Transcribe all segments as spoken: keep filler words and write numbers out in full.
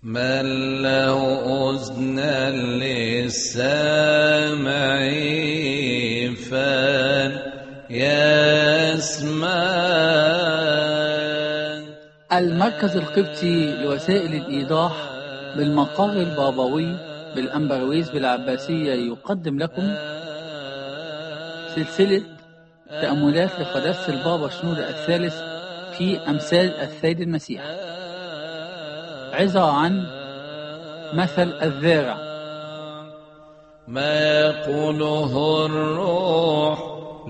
من له أذنان للسامع فليسمع. المركز القبطي لوسائل الإيضاح بالمقر البابوي بالأنبرويس بالعباسية يقدم لكم سلسلة تأملات لقداسة البابا شنودة الثالث في أمثال السيد المسيح، عظة عن مثل الزارع. ما يقوله الروح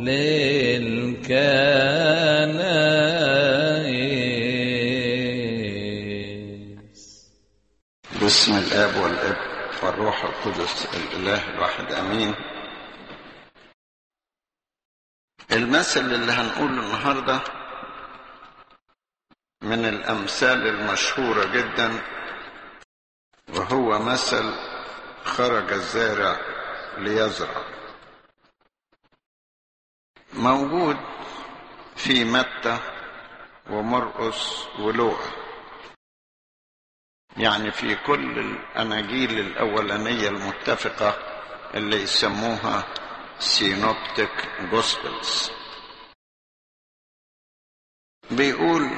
للكنائس. باسم الآب والابن والروح القدس الإله الواحد آمين. المثل اللي هنقوله النهارده من الأمثال المشهورة جدا، وهو مثل خرج الزارع ليزرع. موجود في متى ومرقس ولوقا، يعني في كل الأناجيل الأولانية المتفقة اللي يسموها سينوبتيك جوسبلز. بيقول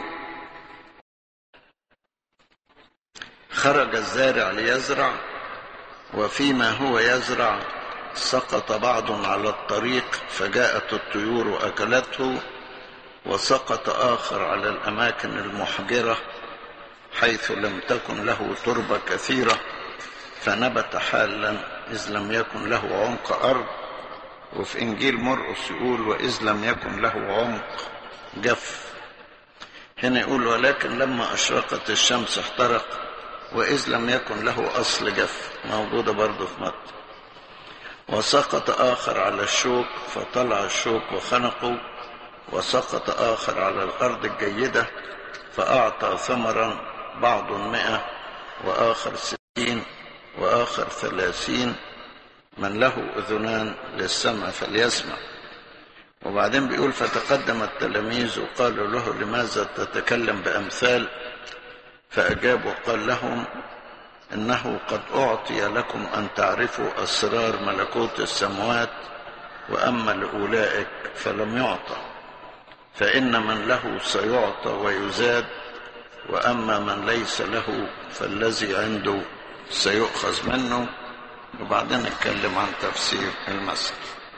خرج الزارع ليزرع، وفيما هو يزرع سقط بعض على الطريق فجاءت الطيور وأكلته، وسقط آخر على الأماكن المحجرة حيث لم تكن له تربة كثيرة فنبت حالا إذ لم يكن له عمق أرض. وفي إنجيل مرقس يقول وإذ لم يكن له عمق جف. هنا يقول ولكن لما أشرقت الشمس احترق، وإذ لم يكن له أصل جف، موجودة برضو في متى. وسقط آخر على الشوك فطلع الشوك وخنقه، وسقط آخر على الأرض الجيدة فأعطى ثمرا، بعض مئة وآخر ستين وآخر ثلاثين. من له أذنان للسمع فليسمع. وبعدين بيقول فتقدم التلاميذ وقالوا له لماذا تتكلم بأمثال؟ فأجاب وقال لهم إنه قد أعطي لكم أن تعرفوا أسرار ملكوت السماوات، وأما لأولئك فلم يعطى. فإن من له سيعطى ويزاد، وأما من ليس له فالذي عنده سيؤخذ منه. وبعدين نتكلم عن تفسير المثل.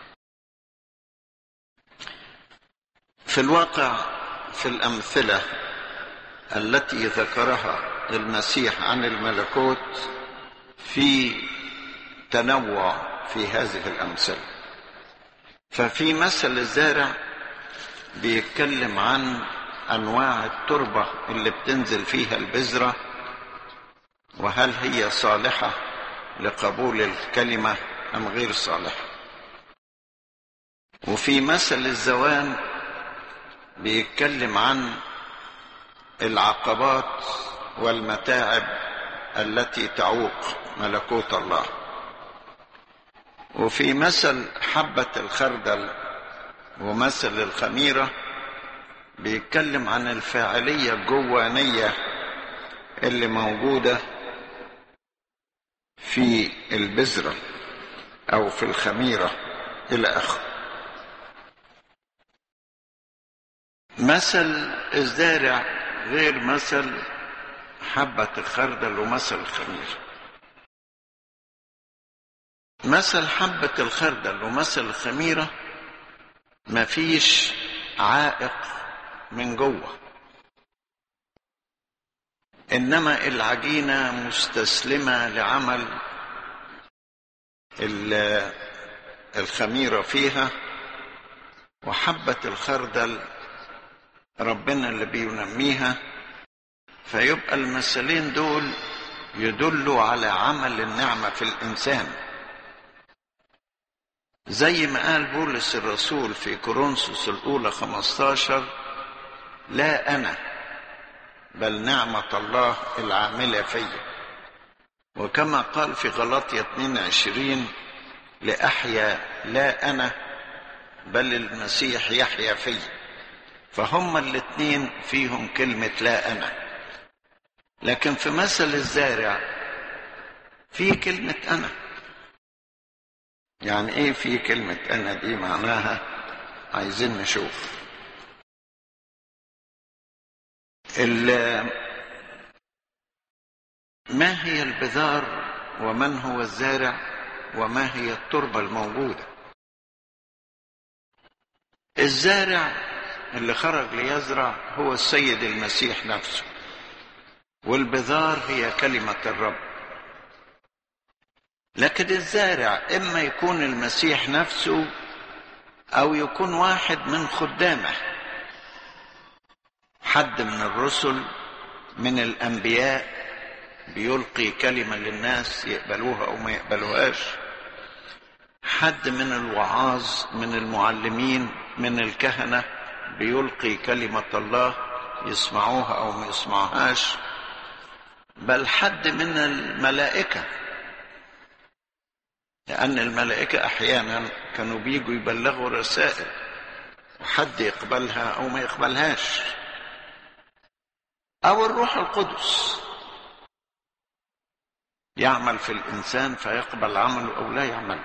في الواقع في الأمثلة التي ذكرها المسيح عن الملكوت في تنوع في هذه الأمثلة. ففي مثل الزارع بيتكلم عن أنواع التربة اللي بتنزل فيها البذرة، وهل هي صالحة لقبول الكلمة أم غير صالحة. وفي مثل الزوان بيتكلم عن العقبات والمتاعب التي تعوق ملكوت الله. وفي مثل حبة الخردل ومثل الخميرة بيتكلم عن الفاعلية الجوانية اللي موجودة في البذرة أو في الخميرة إلى آخره. مثل الزارع غير مثل حبة الخردل ومثل الخميرة. مثل حبة الخردل ومثل الخميرة مفيش عائق من جوه، إنما العجينة مستسلمة لعمل الخميرة فيها، وحبة الخردل ربنا اللي بينميها. فيبقى المثلين دول يدلوا على عمل النعمة في الإنسان، زي ما قال بولس الرسول في كورنثوس الأولى خمستاشر لا أنا بل نعمة الله العاملة فيا. وكما قال في غلاطية اثنين وعشرين لأحيا لا أنا بل المسيح يحيا فيا. فهم الاثنين فيهم كلمة لا أنا. لكن في مثل الزارع في كلمة أنا. يعني إيه في كلمة أنا دي؟ معناها عايزين نشوف ما هي البذار ومن هو الزارع وما هي التربة الموجودة. الزارع اللي خرج ليزرع هو السيد المسيح نفسه، والبذار هي كلمة الرب. لكن الزارع إما يكون المسيح نفسه أو يكون واحد من خدامه، حد من الرسل من الأنبياء بيلقي كلمة للناس يقبلوها أو ما يقبلوهاش، حد من الوعاظ من المعلمين من الكهنة بيلقي كلمة الله يسمعوها أو ما يسمعوهاش، بل حد من الملائكة، لأن الملائكة أحيانا كانوا بيجوا يبلغوا رسائل وحد يقبلها أو ما يقبلهاش، أو الروح القدس يعمل في الإنسان فيقبل عمله أو لا يعمل.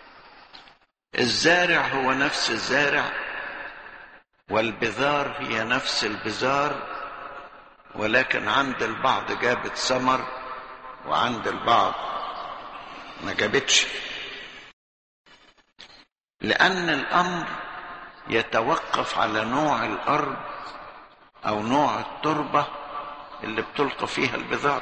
الزارع هو نفس الزارع، والبذار هي نفس البذار، ولكن عند البعض جابت ثمر وعند البعض ما جابتش، لأن الأمر يتوقف على نوع الأرض أو نوع التربة اللي بتلقى فيها البذار.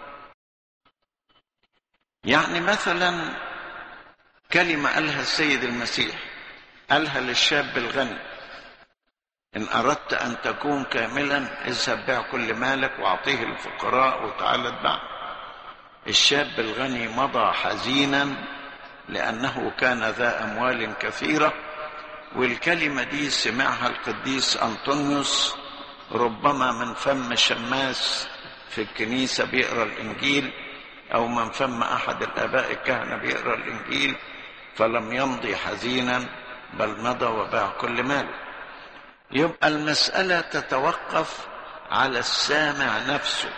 يعني مثلا كلمة قالها السيد المسيح، قالها للشاب الغني: إن أردت أن تكون كاملا اذهب بيع كل مالك واعطيه للفقراء وتعال اتبعني. الشاب الغني مضى حزينا لأنه كان ذا أموال كثيرة، والكلمة دي سمعها القديس أنطونيوس ربما من فم شماس في الكنيسة بيقرأ الإنجيل، أو من فم أحد الآباء الكهنة بيقرأ الإنجيل، فلم يمضي حزينا بل مضى وباع كل ماله. يبقى المسألة تتوقف على السامع نفسه،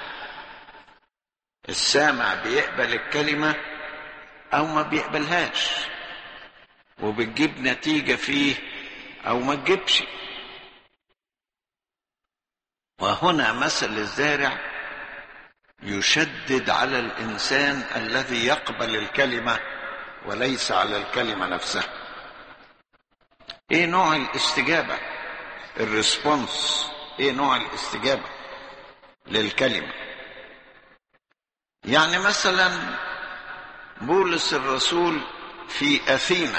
السامع بيقبل الكلمة أو ما بيقبلهاش، وبتجيب نتيجة فيه أو ما تجيبش. وهنا مثل الزارع يشدد على الإنسان الذي يقبل الكلمة وليس على الكلمة نفسها. إيه نوع الاستجابة؟ الريسبونس. إيه نوع الاستجابة للكلمة؟ يعني مثلا بولس الرسول في أثينا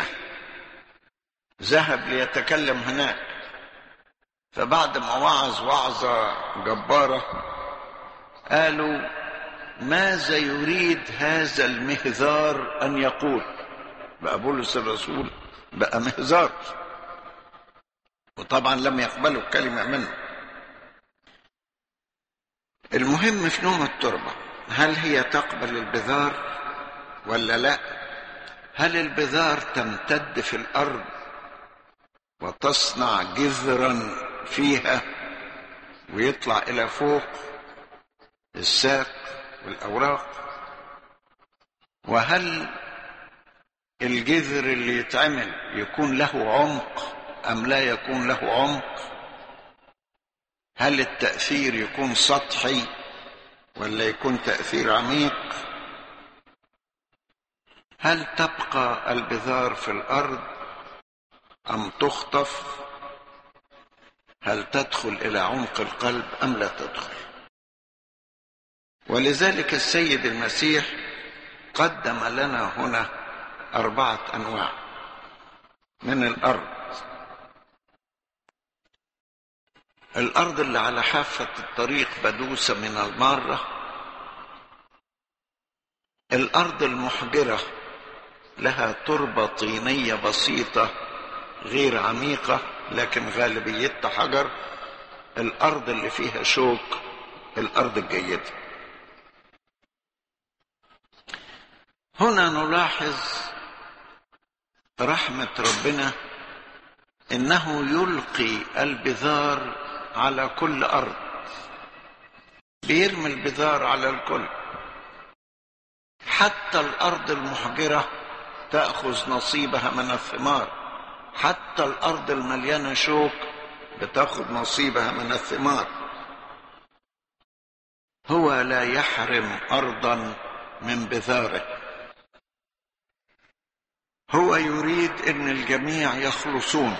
ذهب ليتكلم هناك، فبعد ما وعظ وعظة جبارة قالوا: ماذا يريد هذا المهذار أن يقول؟ بقى بولس الرسول بقى مهذار، وطبعا لم يقبلوا الكلمة منه. المهم في نوع التربة، هل هي تقبل البذار ولا لا؟ هل البذار تمتد في الأرض وتصنع جذرا فيها ويطلع إلى فوق الساق والأوراق؟ وهل الجذر اللي يتعمل يكون له عمق أم لا يكون له عمق؟ هل التأثير يكون سطحي ولا يكون تأثير عميق؟ هل تبقى البذار في الأرض أم تخطف؟ هل تدخل إلى عمق القلب أم لا تدخل؟ ولذلك السيد المسيح قدم لنا هنا أربعة أنواع من الأرض. الأرض اللي على حافة الطريق بدوسة من المارة، الأرض المحجرة لها تربة طينية بسيطة غير عميقة لكن غالبيتها حجر، الأرض اللي فيها شوك الأرض الجيدة. هنا نلاحظ رحمة ربنا إنه يلقي البذار على كل أرض، بيرمي البذار على الكل. حتى الأرض المحجرة تأخذ نصيبها من الثمار، حتى الأرض المليانة شوك بتأخذ نصيبها من الثمار. هو لا يحرم أرضا من بذاره. هو يريد أن الجميع يخلصون،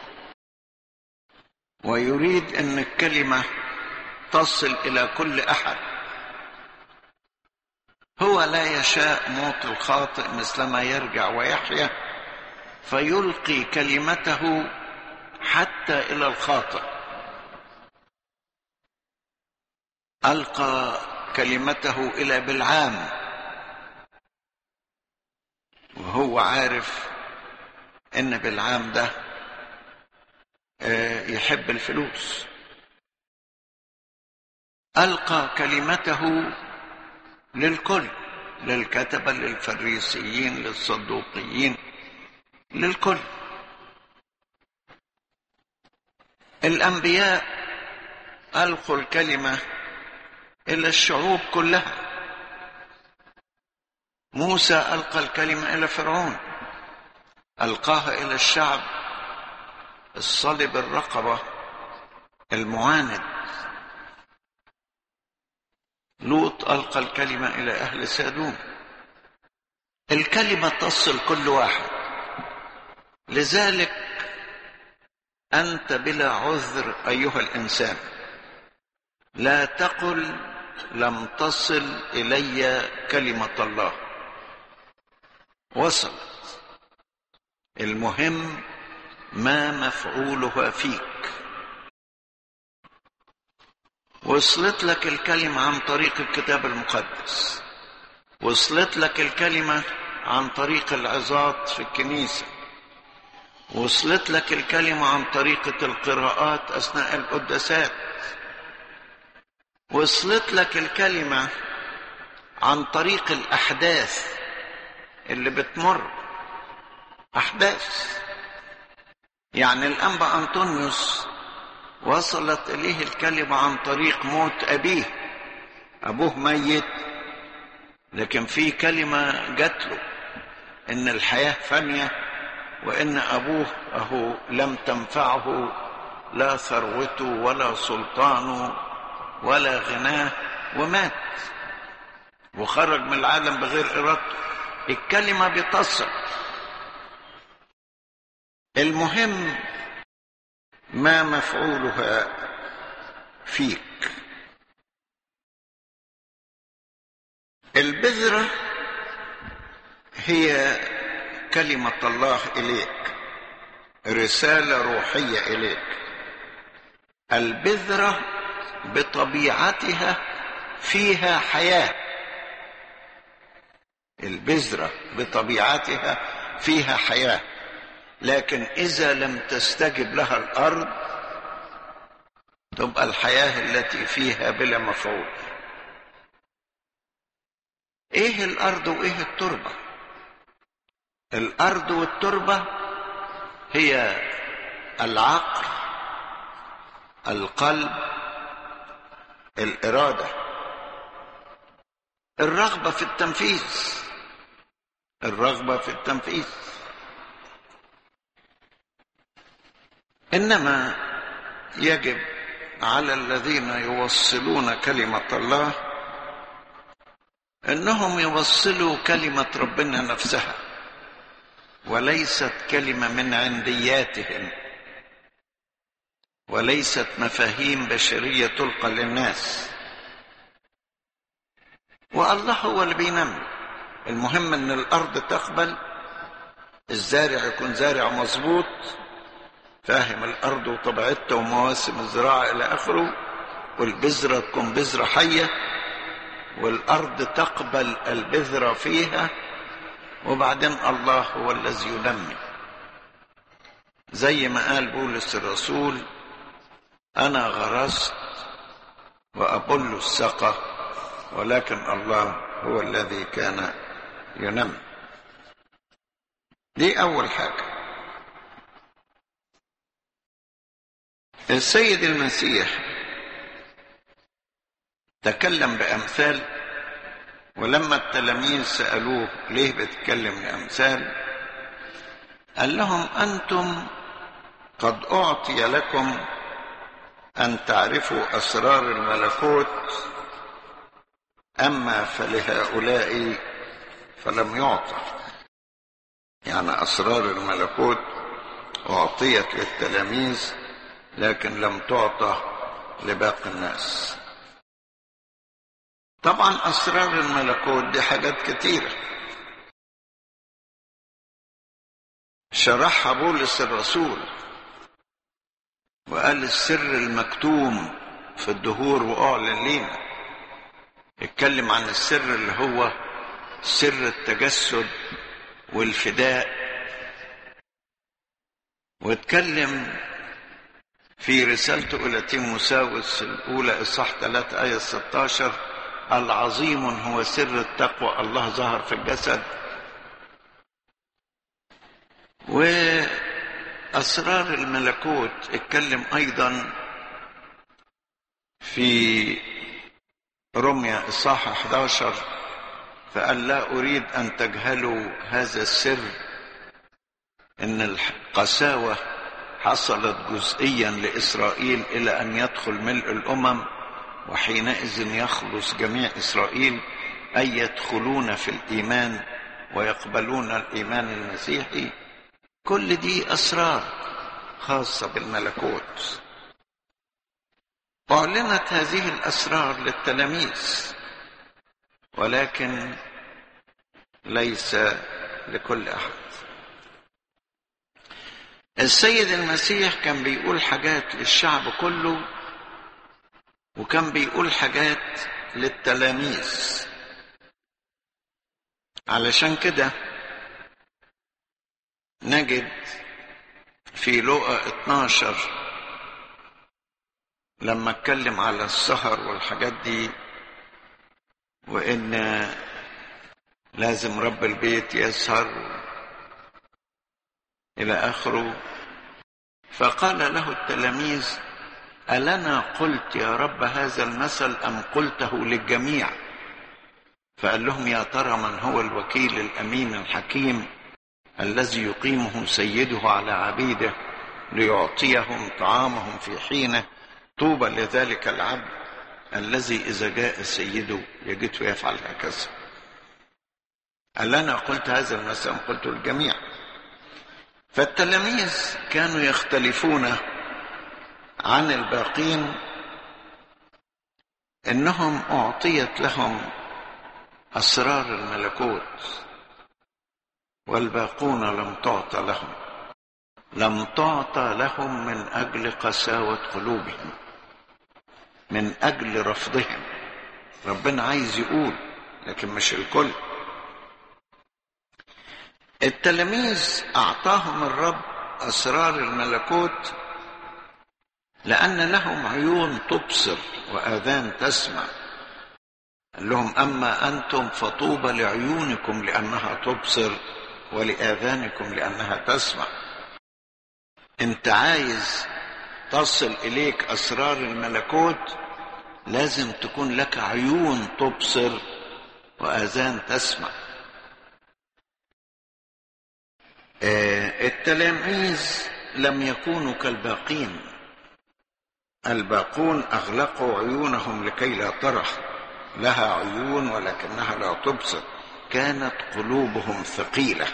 ويريد أن الكلمة تصل إلى كل أحد. هو لا يشاء موت الخاطئ مثلما يرجع ويحيا، فيلقي كلمته حتى إلى الخاطئ. ألقى كلمته إلى بلعام وهو عارف إن بلعام ده يحب الفلوس. ألقى كلمته للكل، للكتبة، للفريسيين، للصدوقيين، للكل. الأنبياء ألقوا الكلمة إلى الشعوب كلها. موسى ألقى الكلمة إلى فرعون، ألقاها إلى الشعب الصلب الرقبة المعاند. لوط ألقى الكلمة إلى أهل سادوم. الكلمة تصل كل واحد. لذلك أنت بلا عذر أيها الإنسان. لا تقل لم تصل إلي كلمة الله. وصلت. المهم ما مفعولها فيك. وصلت لك الكلمة عن طريق الكتاب المقدس، وصلت لك الكلمة عن طريق العظات في الكنيسة، وصلت لك الكلمة عن طريقة القراءات أثناء القداسات، وصلت لك الكلمة عن طريق الأحداث اللي بتمر. أحداث يعني الأنبا أنطونيوس وصلت إليه الكلمة عن طريق موت أبيه. أبوه ميت، لكن في كلمة جات له إن الحياة فانية، وإن أبوه أهو لم تنفعه لا ثروته ولا سلطانه ولا غناه، ومات وخرج من العالم بغير إرادته. الكلمة بتصل. المهم ما مفعولها فيك. البذرة هي كلمة الله إليك، رسالة روحية إليك. البذرة بطبيعتها فيها حياة. البذرة بطبيعتها فيها حياة، لكن إذا لم تستجب لها الأرض تبقى الحياة التي فيها بلا مفعول. إيه الأرض وإيه التربة؟ الأرض والتربة هي العقل، القلب، الإرادة، الرغبة في التنفيذ. الرغبة في التنفيذ. إنما يجب على الذين يوصلون كلمة الله إنهم يوصلوا كلمة ربنا نفسها، وليست كلمة من عندياتهم، وليست مفاهيم بشرية تلقى للناس. والله هو اللي بينمي. المهم ان الارض تقبل، الزارع يكون زارع مظبوط، فاهم الارض وطبيعتها ومواسم الزراعة الى اخره، والبذرة تكون بذرة حية، والارض تقبل البذرة فيها، وبعدين الله هو الذي ينمي. زي ما قال بولس الرسول: انا غرست وابل السقى، ولكن الله هو الذي كان ينمي. دي اول حاجة. السيد المسيح تكلم بأمثال. ولما التلاميذ سألوه ليه بتتكلم بأمثال، قال لهم أنتم قد أعطي لكم أن تعرفوا أسرار الملكوت، أما فلهؤلاء فلم يعطى. يعني أسرار الملكوت أعطيت للتلاميذ لكن لم تعطى لباقي الناس. طبعا أسرار الملكوت دي حاجات كتيرة شرحها بولس الرسول، وقال السر المكتوم في الدهور وأعلن لينا. اتكلم عن السر اللي هو سر التجسد والفداء، واتكلم في رسالته إلى تيموثاوس الأولى إصحاح ثلاثة آية ستة عشر العظيم هو سر التقوى، الله ظهر في الجسد. وأسرار الملكوت اتكلم أيضا في رمية إصحاح أحد عشر، فقال لا أريد أن تجهلوا هذا السر، إن القساوة حصلت جزئيا لإسرائيل إلى أن يدخل ملء الأمم، وحينئذ يخلص جميع إسرائيل، أي يدخلون في الإيمان ويقبلون الإيمان المسيحي. كل دي أسرار خاصة بالملكوت. أعلنت هذه الأسرار للتلاميذ ولكن ليس لكل أحد. السيد المسيح كان بيقول حاجات للشعب كله، وكان بيقول حاجات للتلاميذ. علشان كده نجد في لوقا اتناشر لما اتكلم على السهر والحاجات دي، وإن لازم رب البيت يسهر إلى آخره، فقال له التلاميذ ألنا قلت يا رب هذا المثل أم قلته للجميع؟ فقال لهم يا ترى من هو الوكيل الأمين الحكيم الذي يقيمه سيده على عبيده ليعطيهم طعامهم في حينه؟ طوبى لذلك العبد الذي إذا جاء سيده يجده يفعل هكذا. ألنا قلت هذا المثل أم قلته للجميع؟ فالتلاميذ كانوا يختلفون عن الباقين، إنهم أعطيت لهم أسرار الملكوت والباقون لم تعطى لهم. لم تعطى لهم من أجل قساوة قلوبهم، من أجل رفضهم. ربنا عايز يقول لكن مش الكل. التلاميذ أعطاهم الرب أسرار الملكوت لأن لهم عيون تبصر وآذان تسمع. قال لهم أما أنتم فطوبى لعيونكم لأنها تبصر ولآذانكم لأنها تسمع. أنت عايز تصل إليك أسرار الملكوت لازم تكون لك عيون تبصر وآذان تسمع. التلاميذ لم يكونوا كالباقين. الباقون أغلقوا عيونهم لكي لا ترى، لها عيون ولكنها لا تبصر، كانت قلوبهم ثقيلة.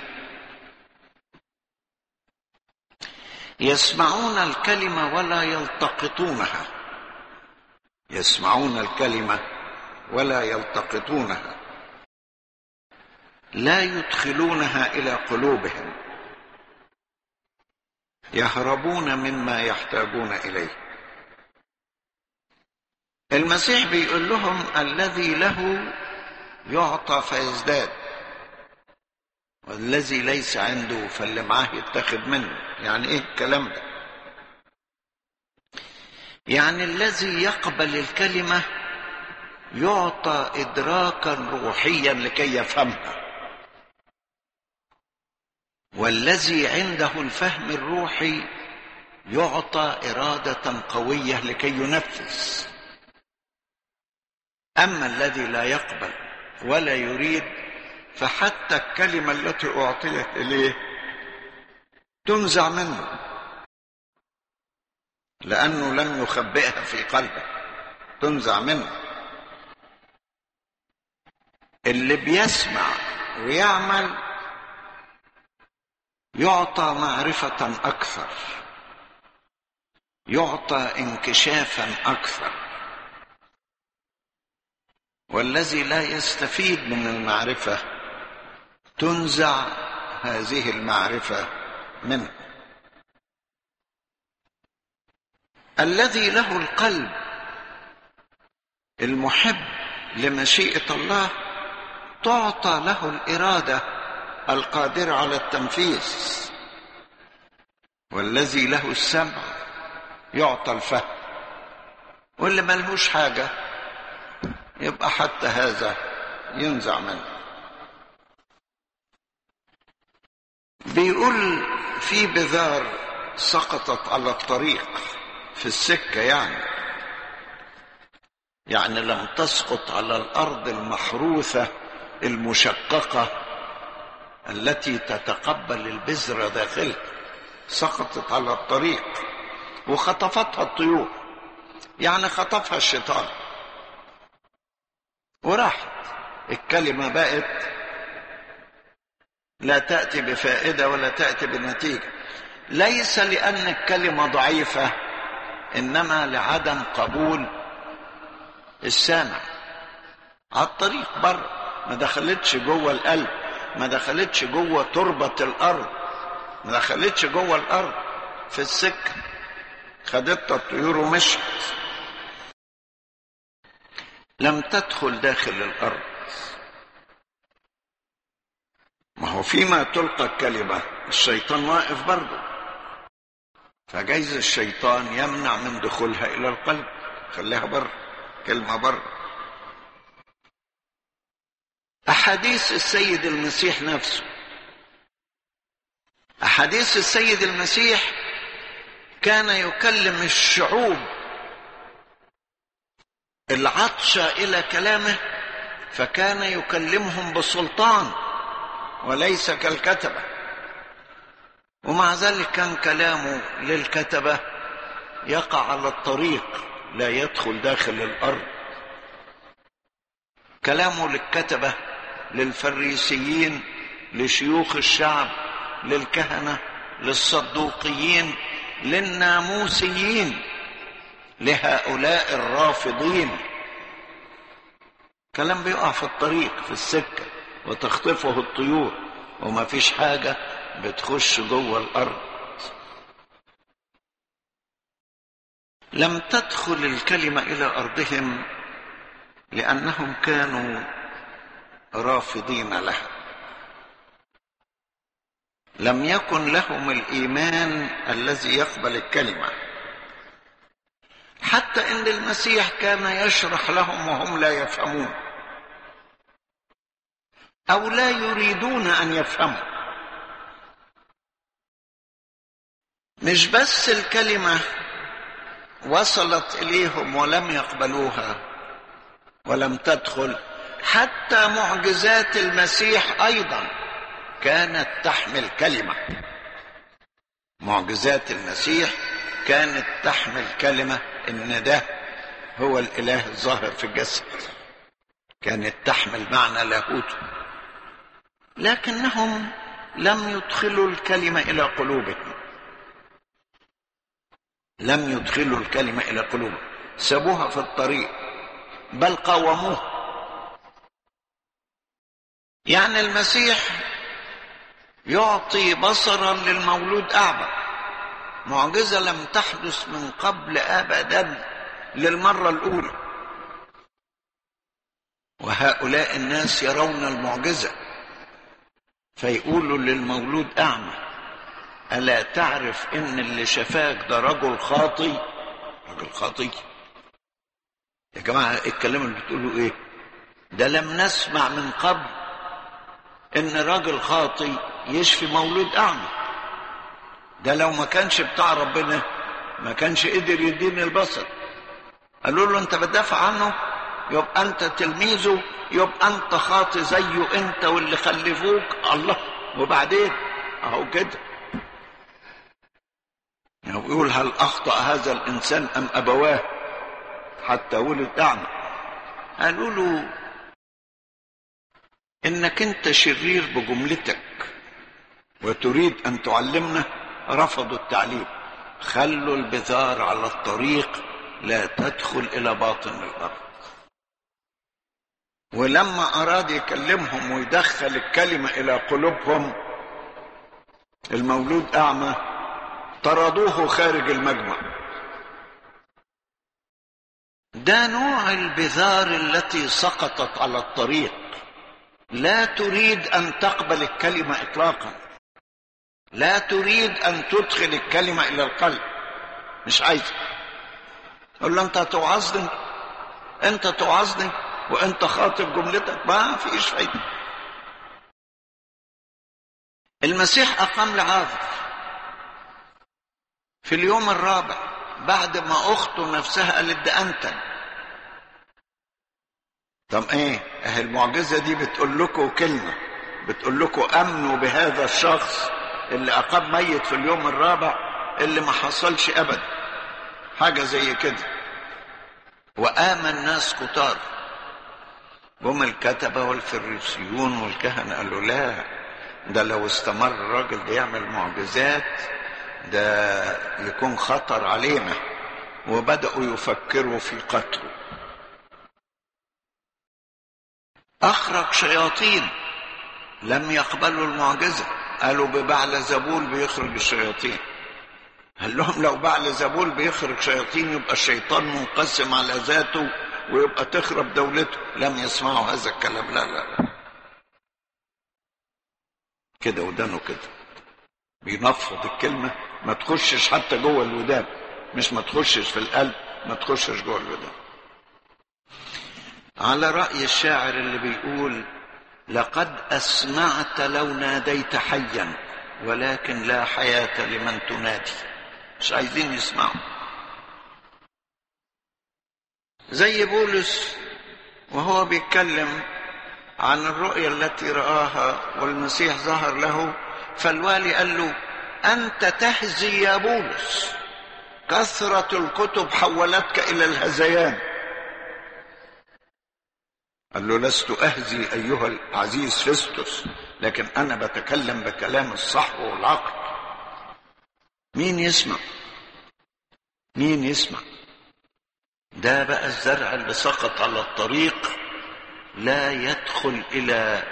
يسمعون الكلمة ولا يلتقطونها، يسمعون الكلمة ولا يلتقطونها، لا يدخلونها إلى قلوبهم، يهربون مما يحتاجون إليه. المسيح بيقول لهم الذي له يعطى فيزداد، والذي ليس عنده فاللي معاه يتخذ منه. يعني ايه الكلام ده؟ يعني الذي يقبل الكلمة يعطى إدراكا روحيا لكي يفهمها، والذي عنده الفهم الروحي يعطى إرادة قوية لكي ينفذ. أما الذي لا يقبل ولا يريد فحتى الكلمة التي أعطيت إليه تنزع منه، لأنه لم يخبئها في قلبه، تنزع منه. اللي بيسمع ويعمل يعطى معرفة أكثر، يعطى انكشافا أكثر، والذي لا يستفيد من المعرفة تنزع هذه المعرفة منه. الذي له القلب المحب لمشيئة الله تعطى له الإرادة القادرة على التنفيذ، والذي له السمع يعطى الفهم، واللي ملهوش حاجة يبقى حتى هذا ينزع منه. بيقول في بذار سقطت على الطريق في السكة، يعني يعني لم تسقط على الأرض المحروثة المشققة التي تتقبل البذرة داخلها، سقطت على الطريق وخطفتها الطيور، يعني خطفها الشيطان وراحت. الكلمة بقت لا تأتي بفائدة ولا تأتي بنتيجة، ليس لأن الكلمة ضعيفة، إنما لعدم قبول السامع. على الطريق بره، ما دخلتش جوه القلب، ما دخلتش جوه تربة الأرض، ما دخلتش جوه الأرض، في السكة خدتها الطيور ومشت، لم تدخل داخل الأرض. ما هو فيما تلقى الكلمة الشيطان واقف برضه، فجايز الشيطان يمنع من دخولها إلى القلب، خليها بره، كلمة بره. أحاديث السيد المسيح نفسه، أحاديث السيد المسيح كان يكلم الشعوب العطشة إلى كلامه، فكان يكلمهم بسلطان وليس كالكتبة، ومع ذلك كان كلامه للكتبة يقع على الطريق لا يدخل داخل الأرض. كلامه للكتبة، للفريسيين، لشيوخ الشعب، للكهنة، للصدوقيين، للناموسيين، لهؤلاء الرافضين، كلام بيقع في الطريق في السكة وتخطفه الطيور، وما فيش حاجة بتخش جوه الأرض. لم تدخل الكلمة إلى أرضهم لأنهم كانوا رافضين لها، لم يكن لهم الإيمان الذي يقبل الكلمة، حتى إن المسيح كان يشرح لهم وهم لا يفهمون أو لا يريدون أن يفهموا. مش بس الكلمة وصلت إليهم ولم يقبلوها ولم تدخل، حتى معجزات المسيح أيضا كانت تحمل كلمة. معجزات المسيح كانت تحمل كلمة، إن ده هو الإله الظاهر في الجسد، كانت تحمل معنى لاهوته، لكنهم لم يدخلوا الكلمة إلى قلوبهم، لم يدخلوا الكلمة إلى قلوبهم، سابوها في الطريق، بل قاوموه. يعني المسيح يعطي بصرا للمولود أعمى، معجزة لم تحدث من قبل أبدا للمرة الأولى، وهؤلاء الناس يرون المعجزة فيقولوا للمولود أعمى: ألا تعرف إن اللي شفاك ده رجل خاطي؟ رجل خاطي يا جماعة، الكلام اللي بتقولوا إيه ده؟ لم نسمع من قبل إن رجل خاطي يشفي مولود أعمى. ده لو ما كانش بتاع ربنا ما كانش قدر يديني البصر. قالوا له: أنت بتدافع عنه؟ يبقى أنت تلميذه، يبقى أنت خاطئ زيه أنت واللي خلفوك. الله، وبعدين أهو كده يعني بيقول هل أخطأ هذا الإنسان أم أبواه حتى ولد أعمى؟ قالوا له إنك أنت شرير بجملتك وتريد أن تعلمنا. رفضوا التعليم. خلوا البذار على الطريق، لا تدخل إلى باطن الأرض. ولما أراد يكلمهم ويدخل الكلمة إلى قلوبهم، المولود أعمى طردوه خارج المجمع. ده نوع البذار التي سقطت على الطريق، لا تريد أن تقبل الكلمة إطلاقا، لا تريد أن تدخل الكلمة إلى القلب، مش عايز. قل له أنت توعظني، أنت توعظني وأنت خاطب جملتك، ما فيش فايدة. المسيح أقام لعازر في اليوم الرابع بعد ما أخته نفسها قالت ده أنت. طب إيه؟ أهي المعجزة دي بتقول لكم كلمة، بتقول لكم أمنوا بهذا الشخص اللي أقام ميت في اليوم الرابع اللي ما حصلش أبدا حاجة زي كده. وآمن ناس كتار، هم الكتبة والفريسيون والكهنة قالوا لا، ده لو استمر الراجل ده يعمل معجزات ده يكون خطر علينا، وبدأوا يفكروا في قتله. أخرج شياطين لم يقبلوا المعجزة، قالوا ببعل زبول بيخرج الشياطين. قال لهم لو بعل زبول بيخرج شياطين يبقى الشيطان منقسم على ذاته ويبقى تخرب دولته. لم يسمعوا هذا الكلام، لا لا لا كده ودانه كده بينفض الكلمة، ما تخشش حتى جوه الودان، مش ما تخشش في القلب، ما تخشش جوه الودان. على رأي الشاعر اللي بيقول لقد أسمعت لو ناديت حيا ولكن لا حياة لمن تنادي. مش عايزين يسمعوا. زي بولس وهو بيتكلم عن الرؤيا التي رآها والمسيح ظهر له، فالوالي قال له أنت تهزي يا بولس، كثرة الكتب حولتك إلى الهذيان. قال له لست أهزي أيها العزيز فيستوس، لكن أنا بتكلم بكلام الصح والعقل. مين يسمع؟ مين يسمع؟ ده بقى الزرع اللي سقط على الطريق، لا يدخل إلى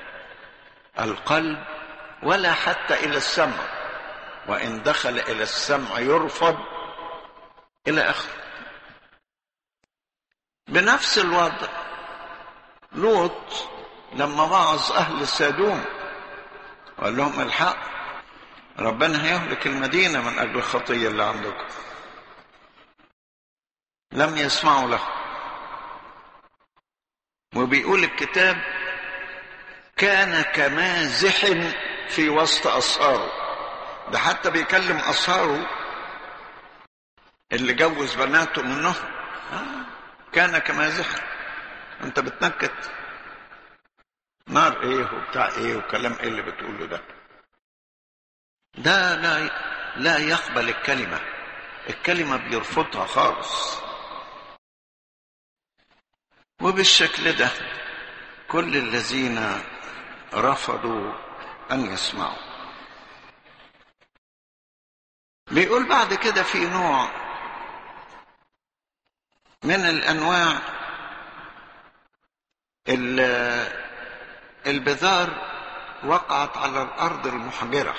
القلب ولا حتى إلى السمع، وإن دخل إلى السمع يرفض إلى آخره. بنفس الوضع لوط لما وعظ أهل سادوم وقال لهم الحق ربنا هيهلك المدينة من أجل الخطية اللي عندكم، لم يسمعوا له. وبيقول الكتاب كان كمازح في وسط أصهاره. ده حتى بيكلم أصهاره اللي جوز بناته منه، كان كمازح. انت بتنكت نار ايه وبتاع ايه وكلام ايه اللي بتقوله ده؟ ده لا لا يقبل الكلمة، الكلمة بيرفضها خالص. وبالشكل ده كل الذين رفضوا أن يسمعوا. بيقول بعد كده في نوع من الأنواع البذار وقعت على الأرض المحجرة.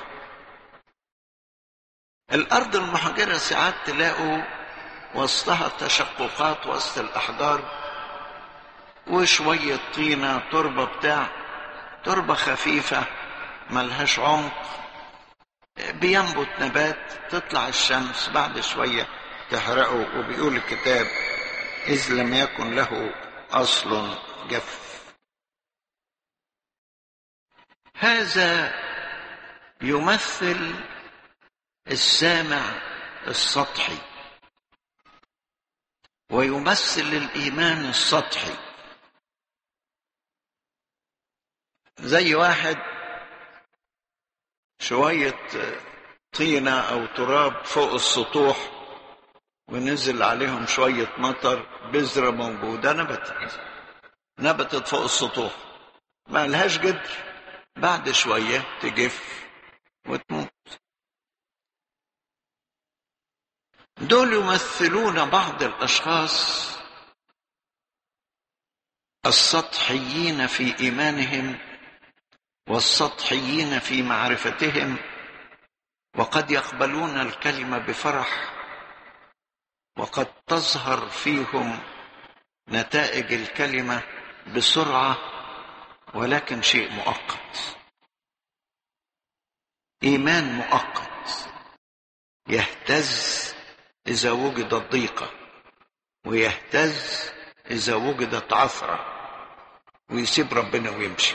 الأرض المحجرة ساعات تلاقوا وسطها تشققات وسط الأحجار وشوية طينة، تربة بتاع تربة خفيفة ملهاش عمق، بينبت نبات، تطلع الشمس بعد شوية تحرقه. وبيقول الكتاب إذ لم يكن له أصل جف. هذا يمثل السامع السطحي، ويمثل الإيمان السطحي، زي واحد شوية طينة أو تراب فوق السطوح ونزل عليهم شوية مطر، بذرة موجودة نبتت نبتت فوق السطوح، ما لهاش جدر، بعد شوية تجف وتموت. دول يمثلون بعض الأشخاص السطحيين في إيمانهم والسطحيين في معرفتهم، وقد يقبلون الكلمة بفرح، وقد تظهر فيهم نتائج الكلمة بسرعة، ولكن شيء مؤقت، إيمان مؤقت يهتز إذا وجدت ضيقة، ويهتز إذا وجدت عثرة، ويسيب ربنا ويمشي.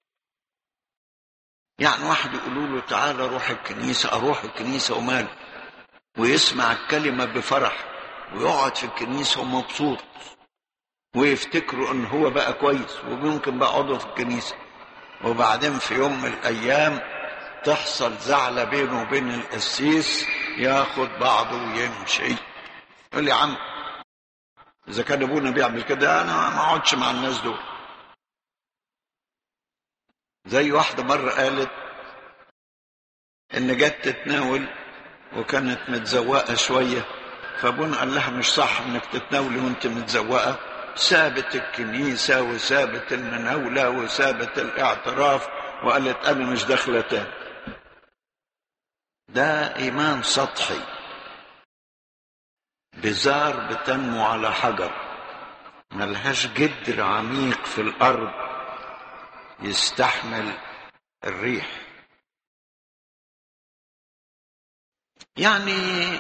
يعني واحد يقولوا له تعالى روح الكنيسة، أروح الكنيسة وماله، ويسمع الكلمة بفرح ويقعد في الكنيسة ومبسوط، ويفتكروا ان هو بقى كويس وممكن بقى عضو في الكنيسة، وبعدين في يوم من الايام تحصل زعلة بينه وبين القسيس، ياخد بعضه ويمشي. يقول لي يا عم اذا كان ابونا بيعمل كده انا ما اقعدش مع الناس دول. زي واحدة مرة قالت ان جت تتناول وكانت متزوقة شوية، فابونا قال لها مش صح انك تتناولي وانت متزوقة، سابت الكنيسة وسابت المناولة وسابت الاعتراف، وقالت انا مش داخلة تاني. ده ايمان سطحي، بذار بتنمو على حجر، ملهاش جدر عميق في الارض يستحمل الريح. يعني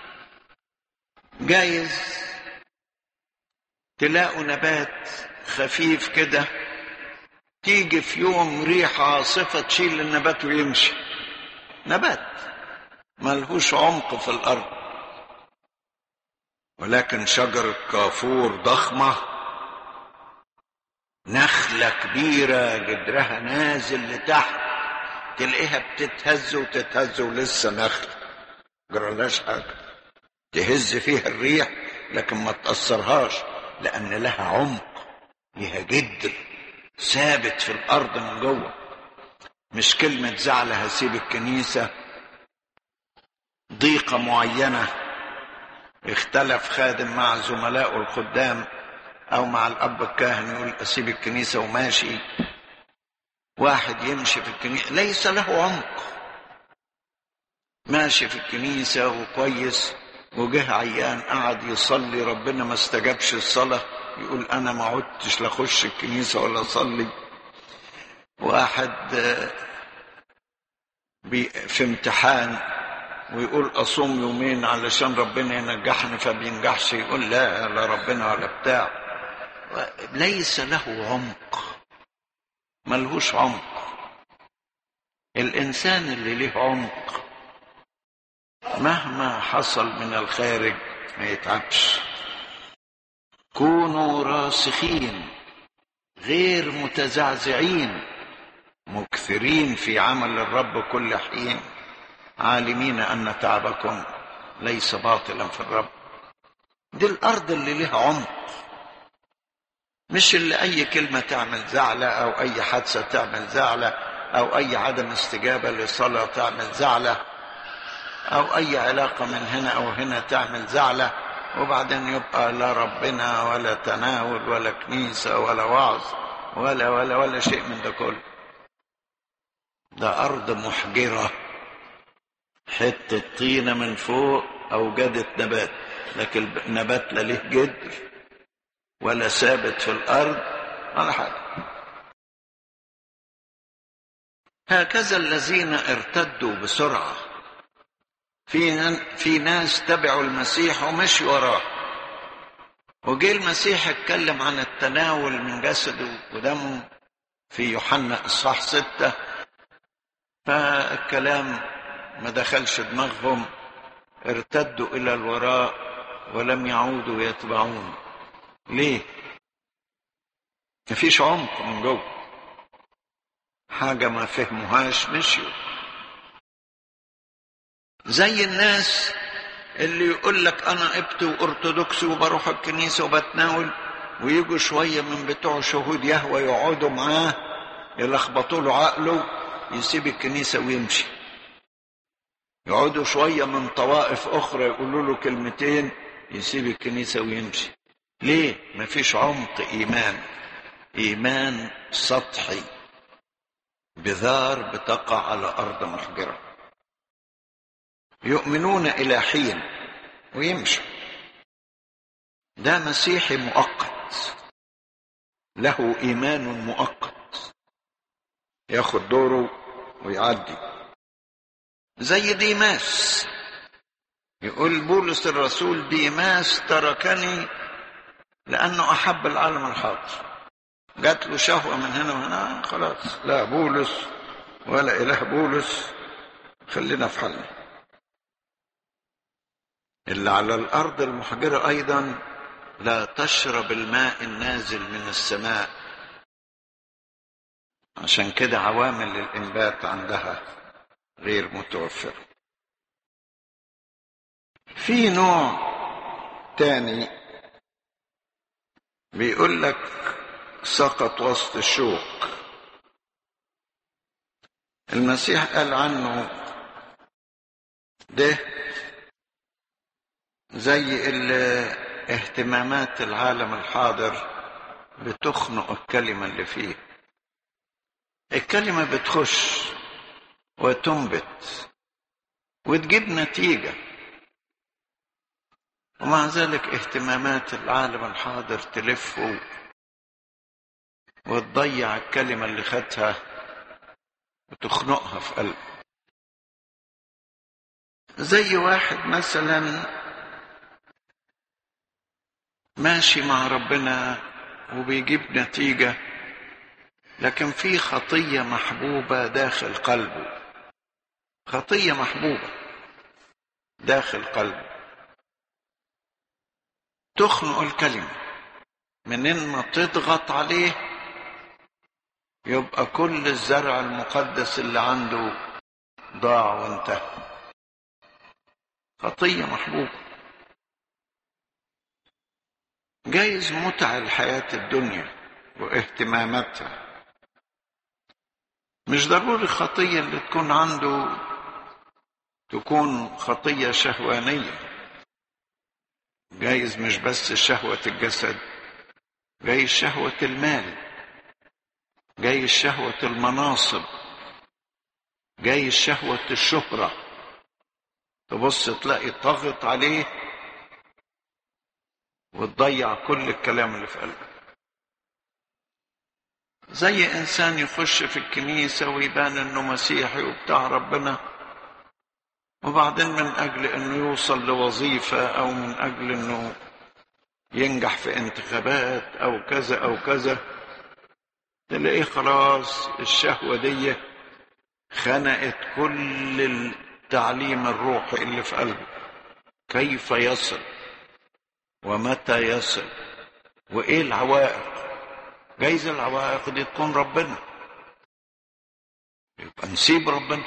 جايز تلاقوا نبات خفيف كده، تيجي في يوم ريحة عاصفة تشيل النبات ويمشي، نبات ملهوش عمق في الأرض. ولكن شجرة كافور ضخمة، نخلة كبيرة جدرها نازل لتحت، تلاقيها بتتهز وتتهز ولسه نخلة جرالهاش حاجة، تهز فيها الريح لكن ما تأثرهاش، لأن لها عمق، لها جدر ثابت في الأرض من جوه. مش كلمة زعل هسيب الكنيسة، ضيقة معينة، اختلف خادم مع زملائه الخدام أو مع الأب الكاهن يقول أسيب الكنيسة وماشي. واحد يمشي في الكنيسة ليس له عمق، ماشي في الكنيسة وكويس، وجه عيان قعد يصلي ربنا ما استجابش الصلاة، يقول أنا ما عدتش لأخش الكنيسة ولا أصلي. واحد في امتحان ويقول أصوم يومين علشان ربنا ينجحني فبينجحش، يقول لا لا ربنا ولا بتاع. ليس له عمق، ملهوش عمق. الإنسان اللي له عمق مهما حصل من الخارج ما يتعبش. كونوا راسخين غير متزعزعين، مكثرين في عمل الرب كل حين، عالمين أن تعبكم ليس باطلا في الرب. دي الأرض اللي لها عمق، مش اللي أي كلمة تعمل زعلة، أو أي حادثة تعمل زعلة، أو أي عدم استجابة لصلاة تعمل زعلة، أو أي علاقة من هنا أو هنا تعمل زعلة، وبعدين يبقى لا ربنا ولا تناول ولا كنيسة ولا وعظ ولا ولا ولا شيء من ده كله. ده أرض محجرة، حتة طينة من فوق أوجدت نبات، لكن النبات لا له جدر ولا ثابت في الأرض ولا حاجة. هكذا الذين ارتدوا بسرعة، في في ناس تبعوا المسيح ومشي وراه، وجه المسيح اتكلم عن التناول من جسده ودمه في يوحنا اصحاح ستة، فالكلام ما دخلش دماغهم، ارتدوا الى الوراء ولم يعودوا يتبعون. ليه؟ مفيش عمق من جوه، حاجة ما فهموهاش مشيوا. زي الناس اللي يقول لك أنا قبطي وأرثوذكسي وبروح الكنيسة وبتناول، ويجوا شوية من بتوع شهود يهوى يقعدوا معاه يلخبطوا له عقله يسيب الكنيسة ويمشي. يقعدوا شوية من طوائف أخرى يقولوا له كلمتين يسيب الكنيسة ويمشي. ليه؟ مفيش عمق إيمان، إيمان سطحي، بذار بتقع على أرض محجرة. يؤمنون إلى حين ويمشوا. ده مسيحي مؤقت، له إيمان مؤقت، ياخد دوره ويعدي. زي ديماس، يقول بولس الرسول ديماس تركني لأنه أحب العالم الحاضر. جات له شهوة من هنا وهنا، خلاص لا بولس ولا إله بولس، خلينا في حالنا. اللي على الأرض المحجرة أيضا لا تشرب الماء النازل من السماء، عشان كده عوامل الإنبات عندها غير متوفرة. في نوع تاني بيقول لك سقط وسط الشوك. المسيح قال عنه ده زي اهتمامات العالم الحاضر بتخنق الكلمة اللي فيه. الكلمة بتخش وتنبت وتجيب نتيجة، ومع ذلك اهتمامات العالم الحاضر تلفه وتضيع الكلمة اللي خدها وتخنقها في قلبه. زي واحد مثلا ماشي مع ربنا وبيجيب نتيجة، لكن في خطية محبوبة داخل قلبه، خطية محبوبة داخل قلبه تخنق الكلمة. منين ما تضغط عليه يبقى كل الزرع المقدس اللي عنده ضاع وانتهى. خطية محبوبة. جايز متع الحياة الدنيا واهتماماتها، مش ضروري خطية اللي تكون عنده تكون خطية شهوانية. جايز مش بس شهوة الجسد، جايز شهوة المال، جايز شهوة المناصب، جايز شهوة الشهرة. تبص تلاقي ضغط عليه وتضيع كل الكلام اللي في قلبه. زي إنسان يخش في الكنيسة ويبان إنه مسيحي وبتاع ربنا، وبعدين من أجل إنه يوصل لوظيفة أو من أجل إنه ينجح في انتخابات أو كذا أو كذا، تلاقيه خلاص الشهوة دي خنقت كل التعليم الروحي اللي في قلبه. كيف يصل ومتى يصل وإيه العوائق؟ جايز العوائق دي تكون ربنا، يبقى نسيب ربنا.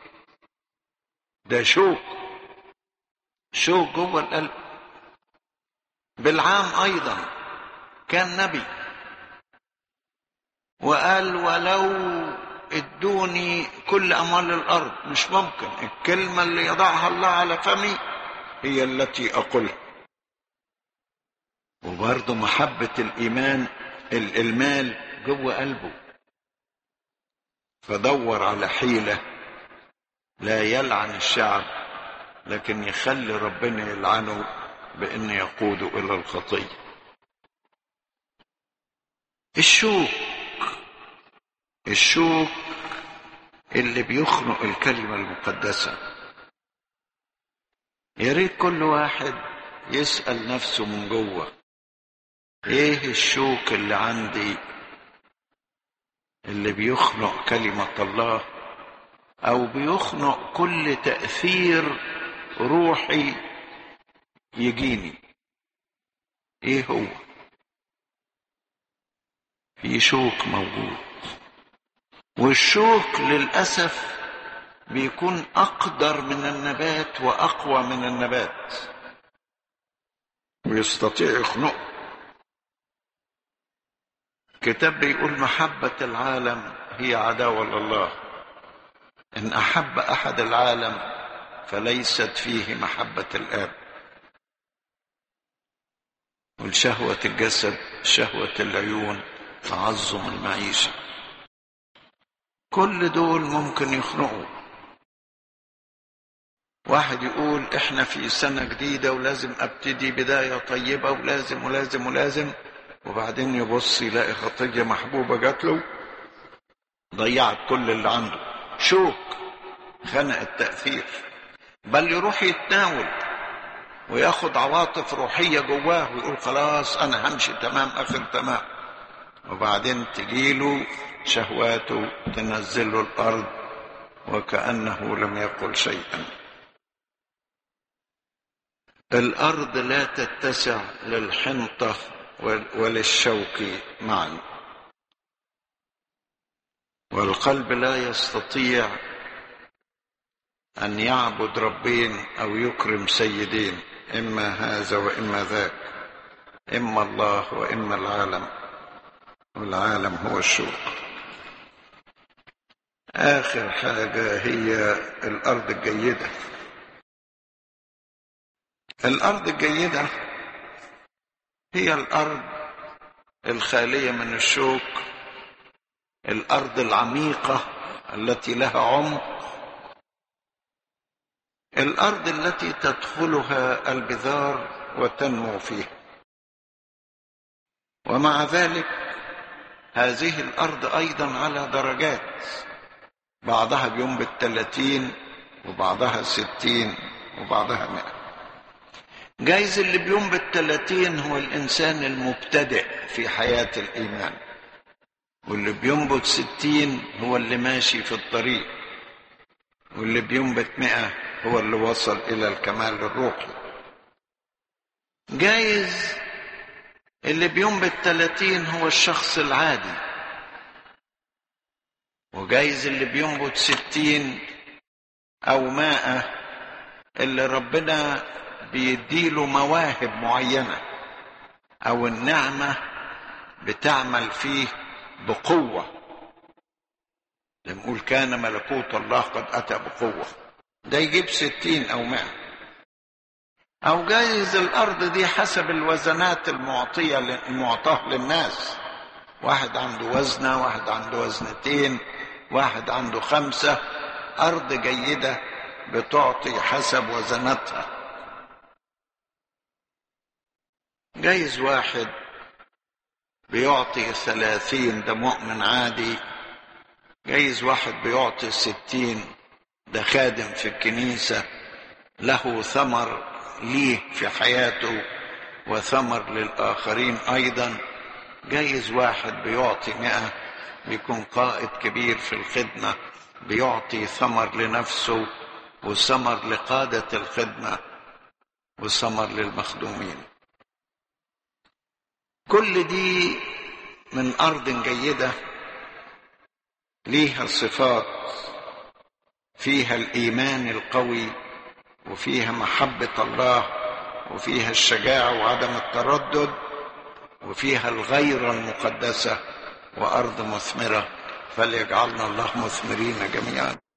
ده شوك، شوك جوه القلب. بالعام أيضا كان نبي وقال ولو ادوني كل أموال الأرض مش ممكن، الكلمة اللي يضعها الله على فمي هي التي أقولها. وبرضه محبة الإيمان المال جوه قلبه، فدور على حيلة لا يلعن الشعب لكن يخلي ربنا يلعنه بأن يقوده إلى الخطية. الشوك، الشوك اللي بيخنق الكلمة المقدسة. يا ريت كل واحد يسأل نفسه من جوه، ايه الشوك اللي عندي اللي بيخنق كلمة الله او بيخنق كل تأثير روحي يجيني؟ ايه هو؟ في شوك موجود، والشوك للأسف بيكون أقدر من النبات وأقوى من النبات، ويستطيع يخنقه. كتاب بيقول محبة العالم هي عداوة لله، إن أحب أحد العالم فليست فيه محبة الآب. والشهوة الجسد، شهوة العيون، تعظم المعيشة، كل دول ممكن يخنقوا. واحد يقول احنا في سنة جديدة ولازم ابتدي بداية طيبة ولازم ولازم ولازم، وبعدين يبص يلاقي خطية محبوبة جات له ضيعت كل اللي عنده. شوك، خنق التأثير. بل يروح يتناول وياخد عواطف روحية جواه ويقول خلاص انا همشي تمام اخر تمام، وبعدين تجيله شهواته تنزله الارض وكأنه لم يقل شيئا. الارض لا تتسع للحنطة وللشوك معا، والقلب لا يستطيع أن يعبد ربين أو يكرم سيدين، إما هذا وإما ذاك، إما الله وإما العالم، والعالم هو الشوك. آخر حاجة هي الأرض الجيدة. الأرض الجيدة هي الأرض الخالية من الشوك، الأرض العميقة التي لها عمق، الأرض التي تدخلها البذار وتنمو فيها. ومع ذلك هذه الأرض أيضا على درجات، بعضها بينبت ثلاثين وبعضها ستين وبعضها مئة. جايز اللي بينبت ثلاثين هو الإنسان المبتدئ في حياة الإيمان، واللي بينبت ستين هو اللي ماشي في الطريق، واللي بينبت مئة هو اللي وصل إلى الكمال الروحي. جايز اللي بينبت ثلاثين هو الشخص العادي، وجايز اللي بينبت ستين أو مائة اللي ربنا بيديله مواهب معينة أو النعمة بتعمل فيه بقوة. نقول كان ملكوت الله قد أتى بقوة، ده يجيب ستين أو مائة. أو جايز الأرض دي حسب الوزنات المعطية المعطاة للناس، واحد عنده وزنة، واحد عنده وزنتين، واحد عنده خمسة. أرض جيدة بتعطي حسب وزناتها. جايز واحد بيعطي ثلاثين، ده مؤمن عادي. جايز واحد بيعطي ستين، ده خادم في الكنيسة، له ثمر ليه في حياته وثمر للآخرين أيضا. جايز واحد بيعطي مئة، بيكون قائد كبير في الخدمة، بيعطي ثمر لنفسه وثمر لقادة الخدمة وثمر للمخدومين. كل دي من أرض جيدة ليها صفات، فيها الإيمان القوي، وفيها محبة الله، وفيها الشجاعة وعدم التردد، وفيها الغيرة المقدسة، وأرض مثمرة. فليجعلنا الله مثمرين جميعا.